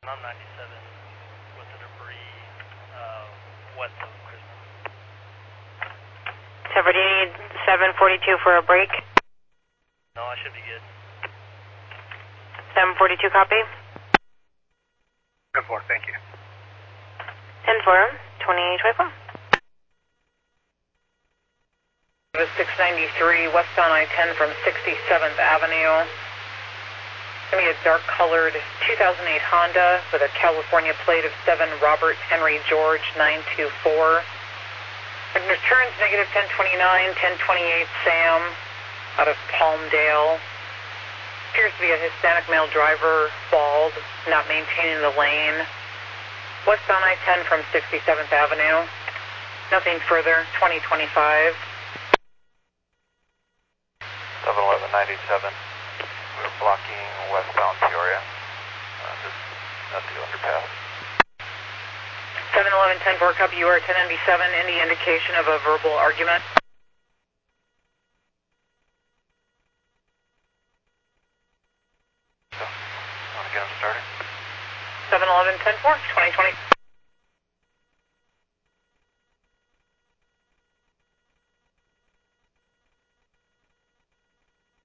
I'm 97 with the debris west of Christmas. 742 for a break. No, I should be good. 742 copy. 10-4, thank you. 10-4, 2024. 693 westbound I-10 from 67th Avenue. It's going to be a dark-colored 2008 Honda with a California plate of 7 Robert Henry George 924. And returns negative 1029, 1028 Sam out of Palmdale. Appears to be a Hispanic male driver, bald, not maintaining the lane. Westbound I-10 from 67th Avenue. Nothing further, 2025. 71197. We're blocking westbound Peoria. Just at the underpass. 711-10-4, copy, you are 1097. Any indication of a verbal argument? So, want to get them started? 711-10-4, 2020.